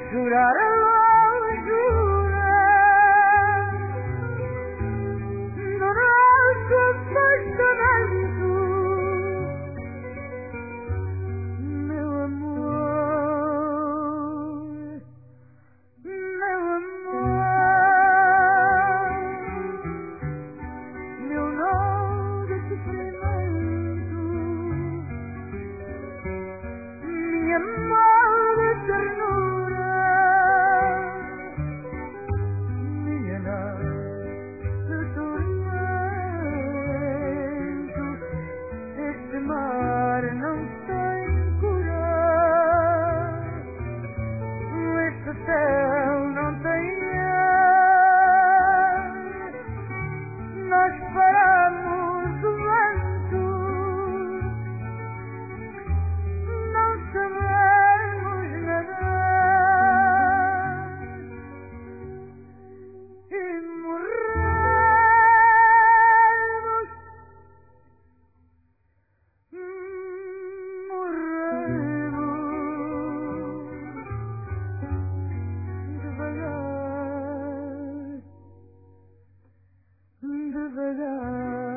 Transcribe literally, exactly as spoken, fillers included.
Jurar a jurar no nosso afastamento, meu amor, meu amor, meu nó de sofrimento, minha mão de ternura, minha nave de tormento. Este mar não tem cura, este céu não tem ar. Nós paramos o vento, não sabemos nadar e morremos, morremos devagar, devagar.